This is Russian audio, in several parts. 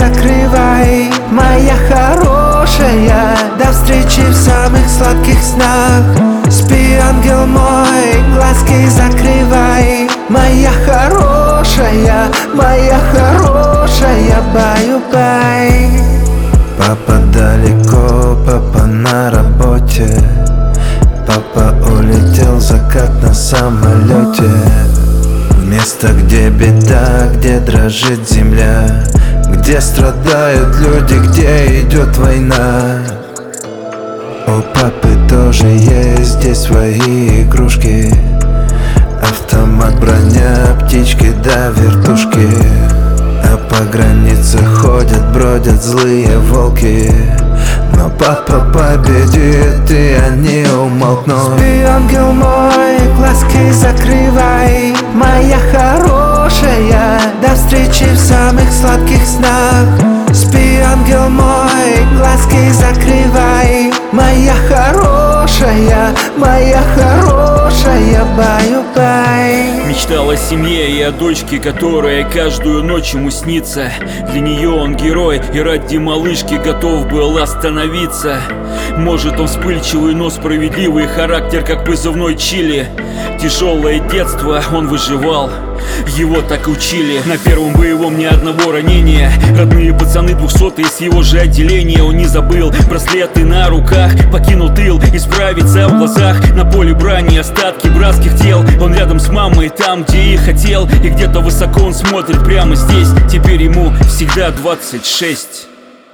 закрывай, моя хорошая. До встречи в самых сладких снах. Спи, ангел мой, глазки закрывай, моя хорошая, моя хорошая. Баю-бай. Папа далеко, папа на работе. Папа улетел в закат на самолете. Место, где беда, где дрожит земля, где страдают люди, где идет война. У папы тоже есть здесь свои игрушки: автомат, броня, птички да вертушки. А по границе ходят, бродят злые волки. Но папа победит, и они умолкнут. Спи, ангел мой, глазки закрывай, моя хорошая. До встречи в самых сладких снах. Спи, ангел мой, глазки закрывай, моя хорошая, моя хорошая. Баю-бай. Мечтал о семье и о дочке, которая каждую ночь ему снится. Для нее он герой, и ради малышки готов был остановиться. Может, он вспыльчивый, но справедливый, характер как позывной чили. Тяжелое детство он выживал, его так учили. На первом боевом ни одного ранения. Родные пацаны 200-е с его же отделения. Он не забыл браслеты на руках, покинул тыл, исправиться в глазах. На поле брани остатки братских тел. Он рядом с мамой, там, где и хотел. И где-то высоко он смотрит прямо здесь. Теперь ему всегда 26.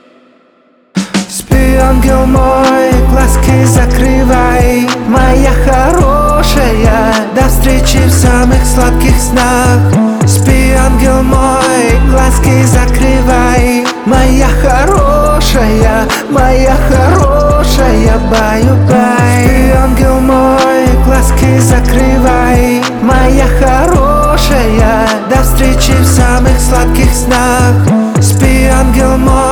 Спи, ангел мой, глазки закрывай, моя хорошая. До встречи в самых сладких снах. Спи, ангел мой, глазки закрывай, моя хорошая, моя хорошая. Баю-бай. Спи, ангел мой, глазки закрывай, моя хорошая. До встречи в самых сладких снах. Спи, ангел мой.